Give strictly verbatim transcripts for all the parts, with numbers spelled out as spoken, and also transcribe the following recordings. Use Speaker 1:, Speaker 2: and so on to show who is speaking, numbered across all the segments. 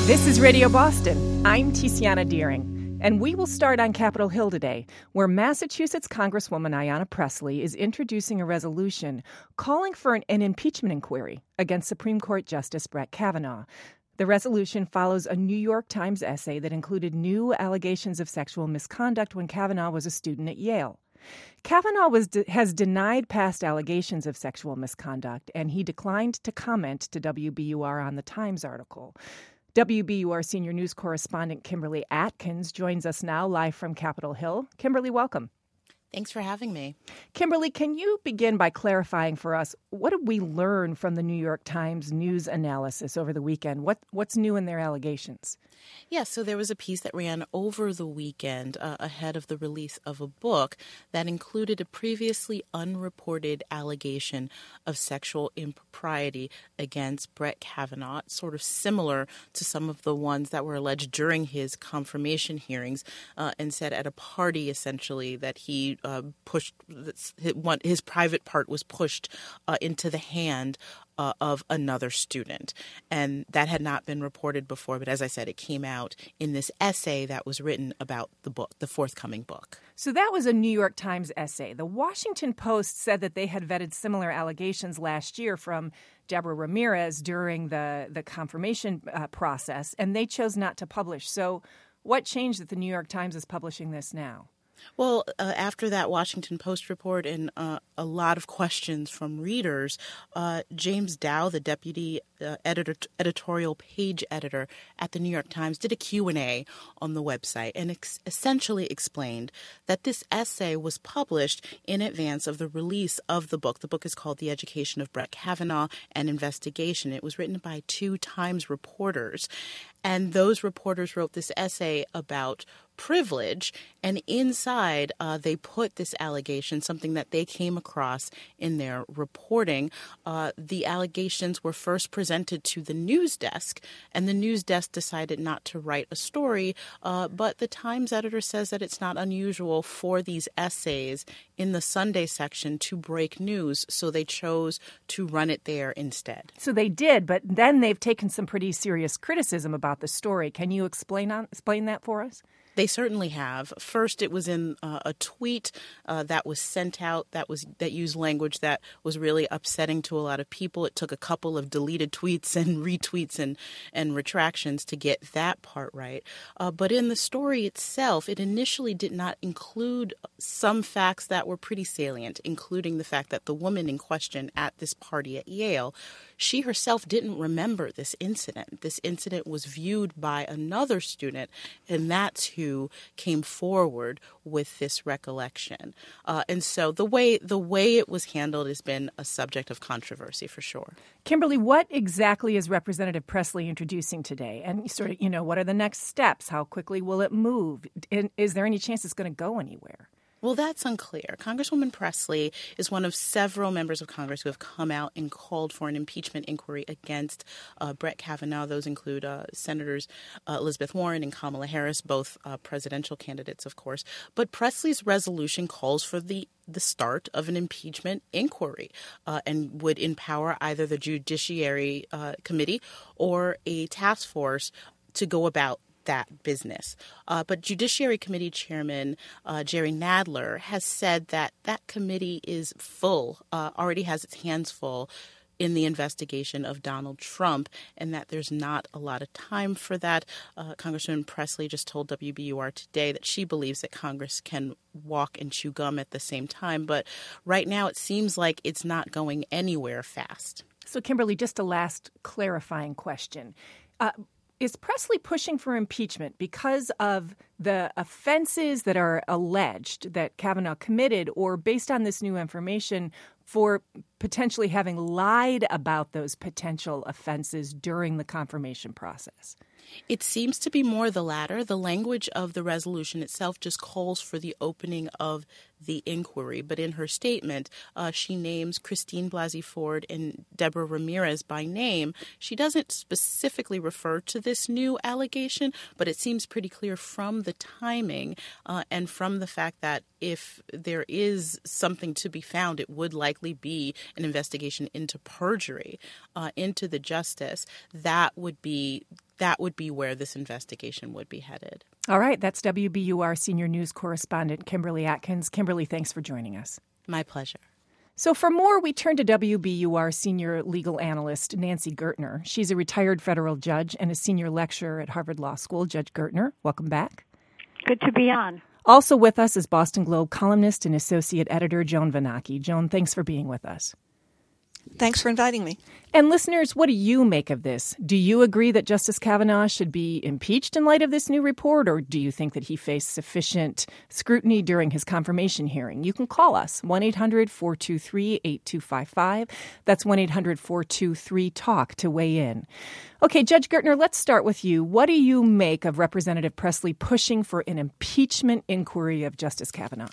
Speaker 1: This is Radio Boston. I'm Tiziana Deering, and we will start on Capitol Hill today, where Massachusetts Congresswoman Ayanna Pressley is introducing a resolution calling for an, an impeachment inquiry against Supreme Court Justice Brett Kavanaugh. The resolution follows a New York Times essay that included new allegations of sexual misconduct when Kavanaugh was a student at Yale. Kavanaugh was de- has denied past allegations of sexual misconduct, and he declined to comment to W B U R on the Times article. W B U R senior news correspondent Kimberly Atkins joins us now live from Capitol Hill. Kimberly, welcome.
Speaker 2: Thanks for having me.
Speaker 1: Kimberly, can you begin by clarifying for us, what did we learn from the New York Times news analysis over the weekend? What What's new in their allegations?
Speaker 2: Yeah, so there was a piece that ran over the weekend uh, ahead of the release of a book that included a previously unreported allegation of sexual impropriety against Brett Kavanaugh, sort of similar to some of the ones that were alleged during his confirmation hearings, uh, and said at a party, essentially, that he uh, pushed, his private part was pushed uh, into the hand Uh, of another student. And that had not been reported before. But as I said, it came out in this essay that was written about the book, the forthcoming book.
Speaker 1: So that was a New York Times essay. The Washington Post said that they had vetted similar allegations last year from Deborah Ramirez during the, the confirmation uh, process, and they chose not to publish. So what changed that the New York Times is publishing this now?
Speaker 2: Well, uh, after that Washington Post report and uh, a lot of questions from readers, uh, James Dow, the deputy uh, editor, editorial page editor at the New York Times, did a Q and A on the website and ex- essentially explained that this essay was published in advance of the release of the book. The book is called The Education of Brett Kavanaugh, an Investigation. It was written by two Times reporters, and those reporters wrote this essay about privilege, and inside uh, they put this allegation, something that they came across in their reporting. Uh, the allegations were first presented to the news desk, and the news desk decided not to write a story, uh, but the Times editor says that it's not unusual for these essays in the Sunday section to break news, so they chose to run it there instead.
Speaker 1: So they did, but then they've taken some pretty serious criticism about the story. Can you explain on, explain that for us?
Speaker 2: They certainly have. First, it was in uh, a tweet uh, that was sent out that was that used language that was really upsetting to a lot of people. It took a couple of deleted tweets and retweets and, and retractions to get that part right. Uh, but in the story itself, it initially did not include some facts that were pretty salient, including the fact that the woman in question at this party at Yale, she herself didn't remember this incident. This incident was viewed by another student, and that's who came forward with this recollection. Uh, and so the way the way it was handled has been a subject of controversy for sure.
Speaker 1: Kimberly, what exactly is Representative Pressley introducing today? And sort of, you know, what are the next steps? How quickly will it move? And is there any chance it's going to go anywhere?
Speaker 2: Well, that's unclear. Congresswoman Pressley is one of several members of Congress who have come out and called for an impeachment inquiry against uh, Brett Kavanaugh. Those include uh, Senators uh, Elizabeth Warren and Kamala Harris, both uh, presidential candidates, of course. But Pressley's resolution calls for the the start of an impeachment inquiry uh, and would empower either the Judiciary uh, Committee or a task force to go about that business. Uh, but Judiciary Committee Chairman uh, Jerry Nadler has said that that committee is full, uh, already has its hands full in the investigation of Donald Trump, and that there's not a lot of time for that. Uh, Congresswoman Pressley just told W B U R today that she believes that Congress can walk and chew gum at the same time. But right now it seems like it's not going anywhere fast.
Speaker 1: So, Kimberly, just a last clarifying question. Uh, Is Pressley pushing for impeachment because of the offenses that are alleged that Kavanaugh committed, or based on this new information for potentially having lied about those potential offenses during the confirmation process?
Speaker 2: It seems to be more the latter. The language of the resolution itself just calls for the opening of the inquiry. But in her statement, uh, she names Christine Blasey Ford and Deborah Ramirez by name. She doesn't specifically refer to this new allegation, but it seems pretty clear from the timing uh, and from the fact that if there is something to be found, it would likely be an investigation into perjury, uh, into the justice. That would be that would be where this investigation would be headed.
Speaker 1: All right. That's W B U R senior news correspondent Kimberly Atkins. Kimberly, thanks for joining us.
Speaker 2: My pleasure.
Speaker 1: So for more, we turn to W B U R senior legal analyst Nancy Gertner. She's a retired federal judge and a senior lecturer at Harvard Law School. Judge Gertner, welcome back.
Speaker 3: Good to be on.
Speaker 1: Also with us is Boston Globe columnist and associate editor Joan Vanacchi. Joan, thanks for being with us.
Speaker 4: Thanks for inviting me.
Speaker 1: And listeners, what do you make of this? Do you agree that Justice Kavanaugh should be impeached in light of this new report, or do you think that he faced sufficient scrutiny during his confirmation hearing? You can call us, one eight hundred four two three eight two five five. That's one eight hundred four two three talk to weigh in. Okay, Judge Gertner, let's start with you. What do you make of Representative Presley pushing for an impeachment inquiry of Justice Kavanaugh?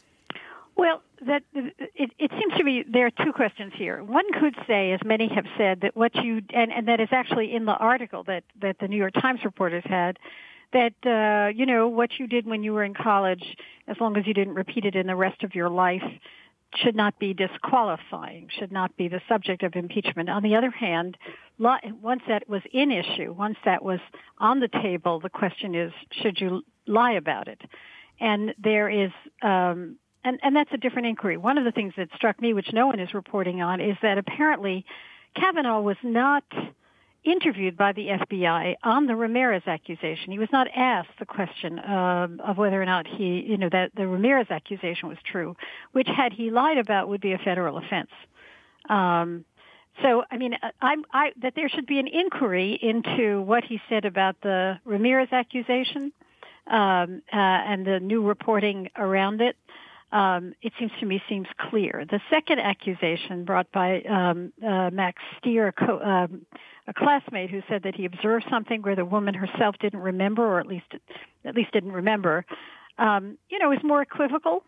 Speaker 3: Well, that it, it seems to me there are two questions here. One could say, as many have said, that what you and, and that is actually in the article that, that the New York Times reporters had, that uh, you know what you did when you were in college, as long as you didn't repeat it in the rest of your life, should not be disqualifying, should not be the subject of impeachment. On the other hand, once that was in issue, once that was on the table, the question is, should you lie about it? And there is. Um, And, and that's a different inquiry. One of the things that struck me, which no one is reporting on, is that apparently Kavanaugh was not interviewed by the F B I on the Ramirez accusation. He was not asked the question um, of whether or not he, you know, that the Ramirez accusation was true, which had he lied about would be a federal offense. Um, so, I mean, I, I, that there should be an inquiry into what he said about the Ramirez accusation um, uh, and the new reporting around it. Um, it seems to me seems clear. The second accusation brought by um, uh, Max Stier, a, co- um, a classmate who said that he observed something where the woman herself didn't remember, or at least at least didn't remember, um, you know, is more equivocal.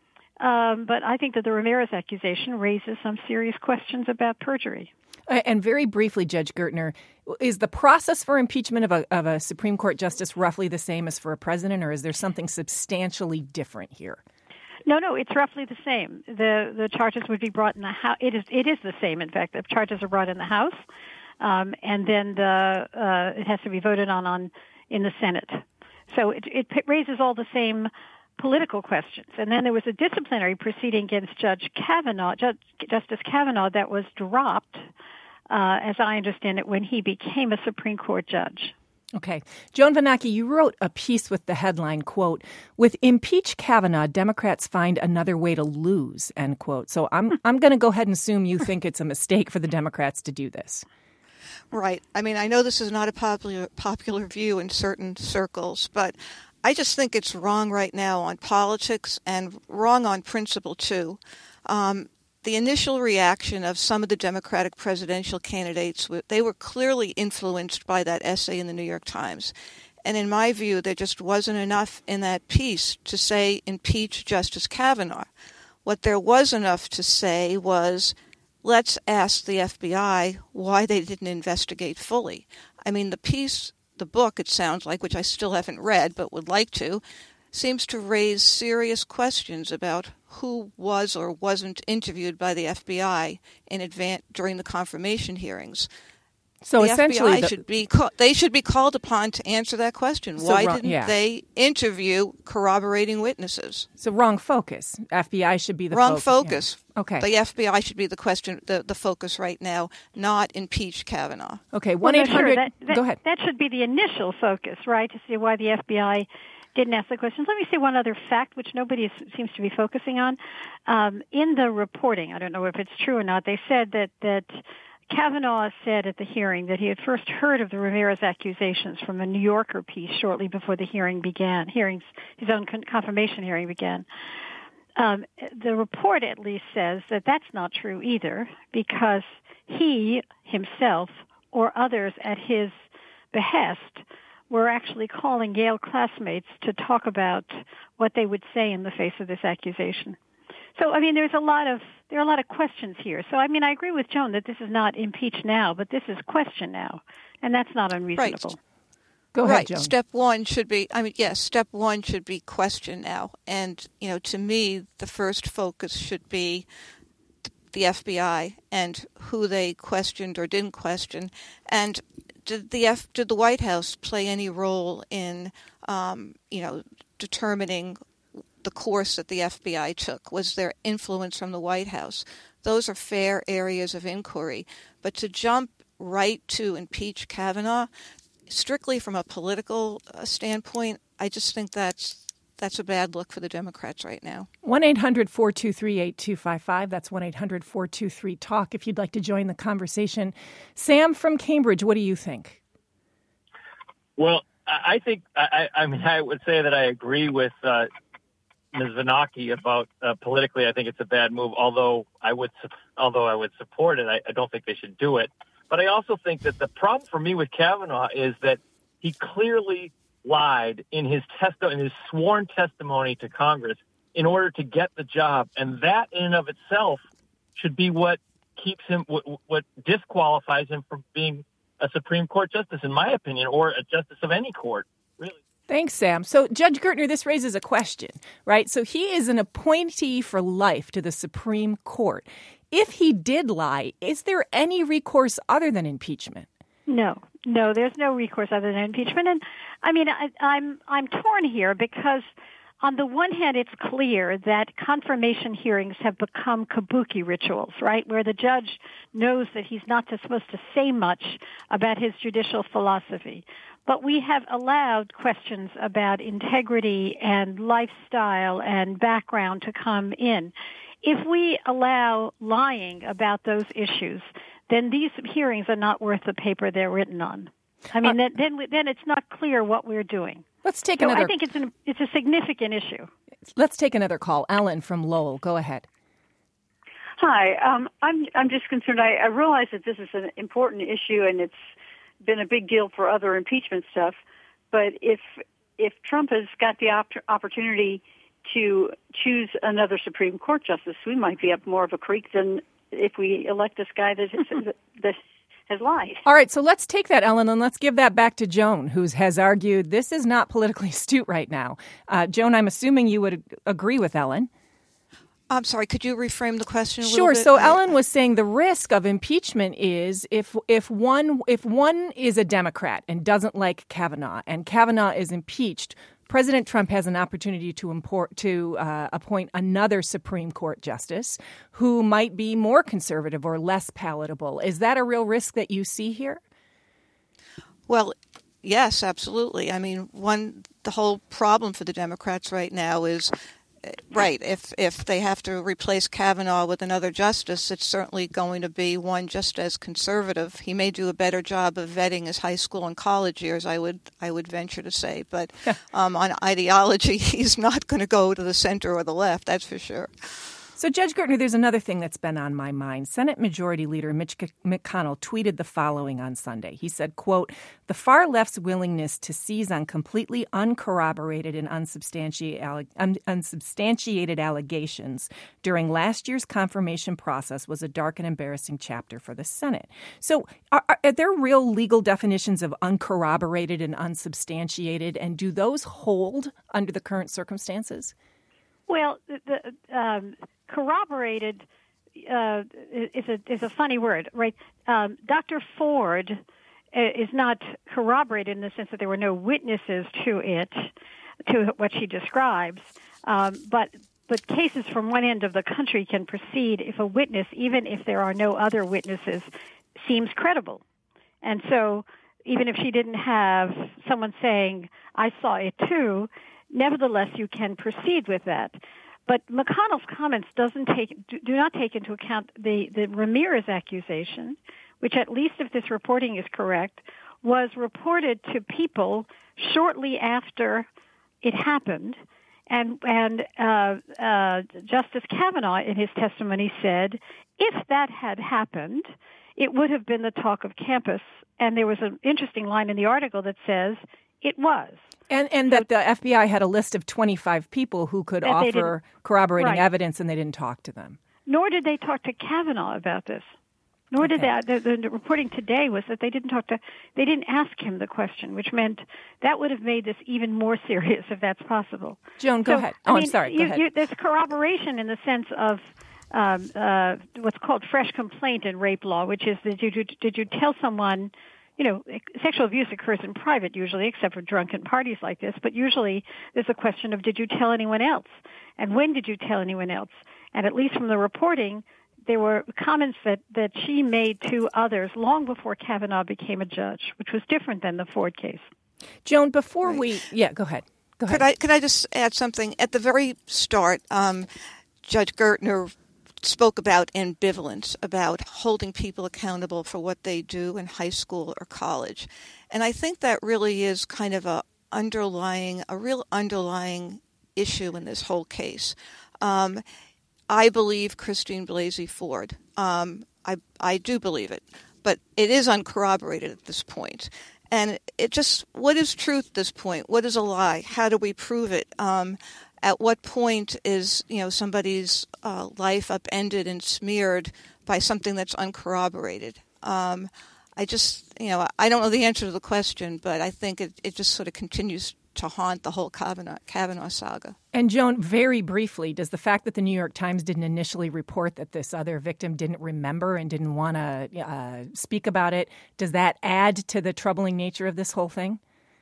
Speaker 3: Um, but I think that the Ramirez accusation raises some serious questions about perjury.
Speaker 1: And very briefly, Judge Gertner, is the process for impeachment of a, of a Supreme Court justice roughly the same as for a president, or is there something substantially different here?
Speaker 3: No, no, it's roughly the same. The the charges would be brought in the House. It is it is the same. In fact, the charges are brought in the House, um, and then the uh, it has to be voted on on in the Senate. So it, it raises all the same political questions. And then there was a disciplinary proceeding against Judge Kavanaugh, Judge, Justice Kavanaugh, that was dropped, uh, as I understand it, when he became a Supreme Court judge.
Speaker 1: Okay. Joan Vanacchi, you wrote a piece with the headline, quote, "With impeach Kavanaugh, Democrats find another way to lose," end quote. So I'm I'm going to go ahead and assume you think it's a mistake for the Democrats to do this.
Speaker 4: Right. I mean, I know this is not a popular popular view in certain circles, but I just think it's wrong right now on politics and wrong on principle, too. Um, The initial reaction of some of the Democratic presidential candidates, they were clearly influenced by that essay in the New York Times. And in my view, there just wasn't enough in that piece to say impeach Justice Kavanaugh. What there was enough to say was, let's ask the F B I why they didn't investigate fully. I mean, the piece, the book, it sounds like, which I still haven't read but would like to, seems to raise serious questions about who was or wasn't interviewed by the F B I in advance during the confirmation hearings.
Speaker 1: So
Speaker 4: the
Speaker 1: essentially,
Speaker 4: F B I
Speaker 1: the,
Speaker 4: should be they should be called upon to answer that question.
Speaker 1: So
Speaker 4: Why
Speaker 1: wrong,
Speaker 4: didn't
Speaker 1: yeah.
Speaker 4: they interview corroborating witnesses?
Speaker 1: So wrong focus. F B I should be the
Speaker 4: wrong
Speaker 1: focus.
Speaker 4: focus.
Speaker 1: Yeah. Okay.
Speaker 4: The F B I should be the question, the, the focus right now, not impeach Kavanaugh.
Speaker 1: Okay.
Speaker 3: Well,
Speaker 1: one eight hundred.
Speaker 3: Sure. That, that,
Speaker 1: go ahead.
Speaker 3: That should be the initial focus, right? To see why the F B I didn't ask the questions. Let me say one other fact, which nobody is, seems to be focusing on. Um, in the reporting, I don't know if it's true or not, they said that, that Kavanaugh said at the hearing that he had first heard of the Ramirez accusations from a New Yorker piece shortly before the hearing began, hearings, his own con- confirmation hearing began. Um, the report at least says that that's not true either, because he himself or others at his behest were actually calling Yale classmates to talk about what they would say in the face of this accusation. So, I mean, there's a lot of there are a lot of questions here. So, I mean, I agree with Joan that this is not impeach now, but this is question now, and that's not unreasonable.
Speaker 4: Right.
Speaker 1: Go ahead,
Speaker 4: right.
Speaker 1: Joan.
Speaker 4: Step one should be, I mean, yes, step one should be question now. And, you know, to me, the first focus should be the F B I and who they questioned or didn't question. And did the F, did the White House play any role in, um, you know, determining the course that the F B I took? Was there influence from the White House? Those are fair areas of inquiry. But to jump right to impeach Kavanaugh, strictly from a political uh, standpoint, I just think that's that's a bad look for the Democrats right now.
Speaker 1: one eight hundred four two three eight two five five. That's one eight hundred four two three talk if you'd like to join the conversation. Sam from Cambridge, what do you think?
Speaker 5: Well, I think, I, I mean, I would say that I agree with uh, Miz Venaki about uh, politically, I think it's a bad move, although I would, although I would support it. I, I don't think they should do it. But I also think that the problem for me with Kavanaugh is that he clearly lied in his testi- in his sworn testimony to Congress in order to get the job, and that in and of itself should be what keeps him, what, what disqualifies him from being a Supreme Court justice, in my opinion, or a justice of any court, really.
Speaker 1: Thanks, Sam. So, Judge Gertner, this raises a question, right? So he is an appointee for life to the Supreme Court. If he did lie, is there any recourse other than impeachment?
Speaker 3: No, no, there's no recourse other than impeachment. And I mean, I, I'm I'm torn here because on the one hand, it's clear that confirmation hearings have become kabuki rituals, right, where the judge knows that he's not supposed to say much about his judicial philosophy. But we have allowed questions about integrity and lifestyle and background to come in. If we allow lying about those issues, then these hearings are not worth the paper they're written on. I mean, uh, then then, then it's not clear what we're doing.
Speaker 1: Let's take
Speaker 3: so
Speaker 1: another.
Speaker 3: I think it's an it's a significant issue.
Speaker 1: Let's take another call. Ellen from Lowell, go ahead.
Speaker 6: Hi, um, I'm I'm just concerned. I, I realize that this is an important issue and it's been a big deal for other impeachment stuff. But if if Trump has got the op- opportunity to choose another Supreme Court justice, we might be up more of a creek than if we elect this guy that that, that has lied.
Speaker 1: All right, so let's take that, Ellen, and let's give that back to Joan, who has argued this is not politically astute right now. Uh, Joan, I'm assuming you would agree with Ellen.
Speaker 4: I'm sorry, could you reframe the question a little
Speaker 1: Sure.
Speaker 4: bit?
Speaker 1: So Ellen was saying the risk of impeachment is if if one if one is a Democrat and doesn't like Kavanaugh and Kavanaugh is impeached, President Trump has an opportunity to import, to uh, appoint another Supreme Court justice who might be more conservative or less palatable. Is that a real risk that you see here?
Speaker 4: Well, yes, absolutely. I mean, one the whole problem for the Democrats right now is, right, if if they have to replace Kavanaugh with another justice, it's certainly going to be one just as conservative. He may do a better job of vetting his high school and college years, I would I would venture to say. But um, on ideology, he's not going to go to the center or the left, that's for sure.
Speaker 1: So, Judge Gertner, there's another thing that's been on my mind. Senate Majority Leader Mitch McConnell tweeted the following on Sunday. He said, quote, "The far left's willingness to seize on completely uncorroborated and unsubstantiated, unsubstantiated allegations during last year's confirmation process was a dark and embarrassing chapter for the Senate." So are, are there real legal definitions of uncorroborated and unsubstantiated, and do those hold under the current circumstances?
Speaker 3: Well, the um, corroborated uh, is a is a funny word, right? Um, Doctor Ford is not corroborated in the sense that there were no witnesses to it, to what she describes. Um, but but cases from one end of the country can proceed if a witness, even if there are no other witnesses, seems credible. And so, even if she didn't have someone saying, "I saw it too," nevertheless, you can proceed with that. But McConnell's comments doesn't take do not take into account the, the Ramirez accusation, which, at least if this reporting is correct, was reported to people shortly after it happened. And, and uh, uh, Justice Kavanaugh, in his testimony, said, if that had happened, it would have been the talk of campus. And there was an interesting line in the article that says, it was.
Speaker 1: And and
Speaker 3: so,
Speaker 1: that the F B I had a list of twenty-five people who could offer corroborating
Speaker 3: right.
Speaker 1: evidence, and they didn't talk to them.
Speaker 3: Nor did they talk to Kavanaugh about this. Nor
Speaker 1: okay.
Speaker 3: did that. The, the, the reporting today was that they didn't talk to, they didn't ask him the question, which meant that would have made this even more serious if that's possible.
Speaker 1: Joan, go
Speaker 3: so,
Speaker 1: ahead.
Speaker 3: I
Speaker 1: Oh,
Speaker 3: mean,
Speaker 1: I'm sorry. Go
Speaker 3: you,
Speaker 1: ahead.
Speaker 3: You, there's corroboration in the sense of um, uh, what's called fresh complaint in rape law, which is that you, did, did you tell someone, you know, sexual abuse occurs in private usually, except for drunken parties like this, but usually there's a question of did you tell anyone else? And when did you tell anyone else? And at least from the reporting, there were comments that, that she made to others long before Kavanaugh became a judge, which was different than the Ford case.
Speaker 1: Joan, before
Speaker 4: right.
Speaker 1: we... Yeah, go ahead. Go ahead.
Speaker 4: Could I, could I just add something? At the very start, um, Judge Gertner spoke about ambivalence, about holding people accountable for what they do in high school or college. And I think that really is kind of a underlying, a real underlying issue in this whole case. Um, I believe Christine Blasey Ford. Um, I I do believe it, but it is uncorroborated at this point. And it just, what is truth at this point? What is a lie? How do we prove it? Um, at what point is, you know, somebody's uh, life upended and smeared by something that's uncorroborated? Um, I just, you know, I don't know the answer to the question, but I think it, it just sort of continues to haunt the whole Kavanaugh, Kavanaugh saga.
Speaker 1: And Joan, very briefly, does the fact that the New York Times didn't initially report that this other victim didn't remember and didn't want to uh, speak about it, does that add to the troubling nature of this whole thing?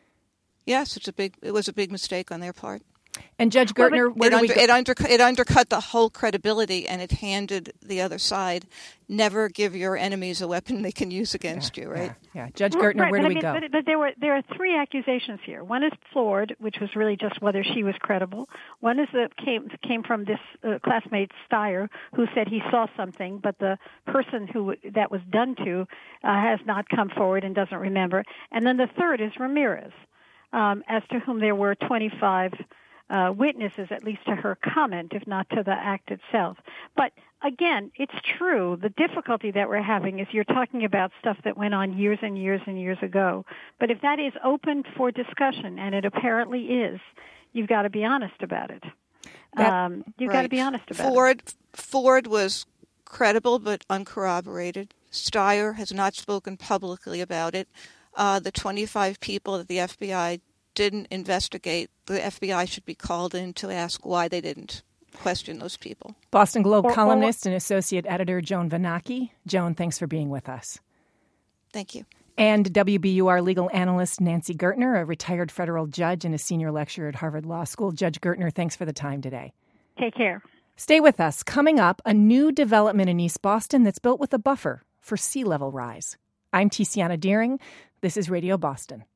Speaker 4: Yes, it's a big. It was a big mistake on their part.
Speaker 1: And Judge Gertner,
Speaker 4: well,
Speaker 1: where
Speaker 4: it,
Speaker 1: do
Speaker 4: under,
Speaker 1: we go?
Speaker 4: it, undercut, it undercut the whole credibility, and it handed the other side, never give your enemies a weapon they can use against
Speaker 1: yeah,
Speaker 4: you, right?
Speaker 1: Yeah, yeah. Judge Gertner,
Speaker 3: right,
Speaker 1: where do
Speaker 3: but
Speaker 1: we
Speaker 3: I mean,
Speaker 1: go?
Speaker 3: But, but there were there are three accusations here. One is Ford, which was really just whether she was credible. One is that came came from this uh, classmate Steyer, who said he saw something, but the person who that was done to uh, has not come forward and doesn't remember. And then the third is Ramirez, um, as to whom there were twenty-five Uh, witnesses, at least to her comment, if not to the act itself. But again, it's true. The difficulty that we're having is you're talking about stuff that went on years and years and years ago. But if that is open for discussion, and it apparently is, you've got to be honest about it.
Speaker 1: That,
Speaker 3: um, you've
Speaker 4: right.
Speaker 3: got to be honest about
Speaker 4: Ford,
Speaker 3: it.
Speaker 4: Ford was credible but uncorroborated. Steyer has not spoken publicly about it. Uh, the twenty-five people that the F B I didn't investigate, the F B I should be called in to ask why they didn't question those people.
Speaker 1: Boston Globe
Speaker 3: or,
Speaker 1: columnist
Speaker 3: or,
Speaker 1: and associate editor Joan Vanacki. Joan, thanks for being with us.
Speaker 4: Thank you.
Speaker 1: And W B U R legal analyst Nancy Gertner, a retired federal judge and a senior lecturer at Harvard Law School. Judge Gertner, thanks for the time today.
Speaker 3: Take care.
Speaker 1: Stay with us. Coming up, a new development in East Boston that's built with a buffer for sea level rise. I'm Tiziana Deering. This is Radio Boston.